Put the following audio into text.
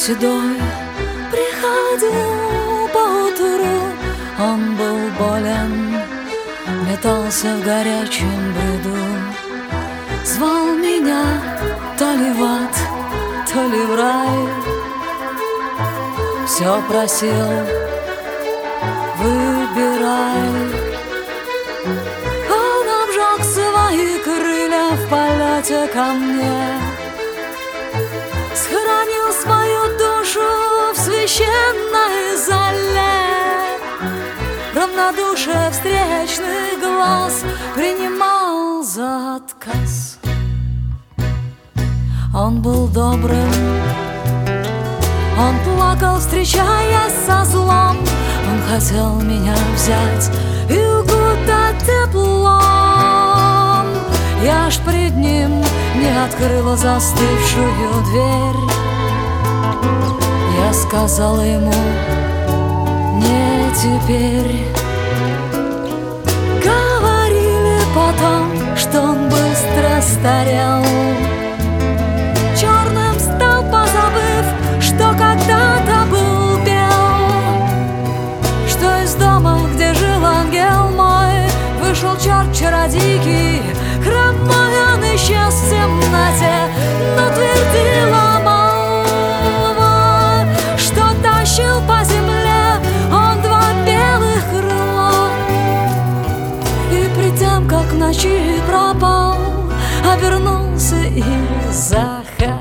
седой приходил поутру. Он был болен, метался в горячем бреду, звал меня то ли в ад, то ли в рай. Все просил: выбирай. Он обжег свои крылья в полете ко мне, схоронил свою душу в священной зале. Равнодушие встречных глаз принимал за отказ. Он был добрым, он плакал, встречаясь со злом. Он хотел меня взять и укутать теплом. Я ж пред ним не открыла застывшую дверь. Я сказала ему: не теперь. Говорили потом, что он быстро старел, черным стал, позабыв, что когда-то был бел. Что из дома, где жил ангел мой, вышел черт-чародейки. Хромой он исчез в темноте, но твердила молва, что тащил по земле он два белых крыла. И пред тем, как в ночи пропал, обернулся и захотел.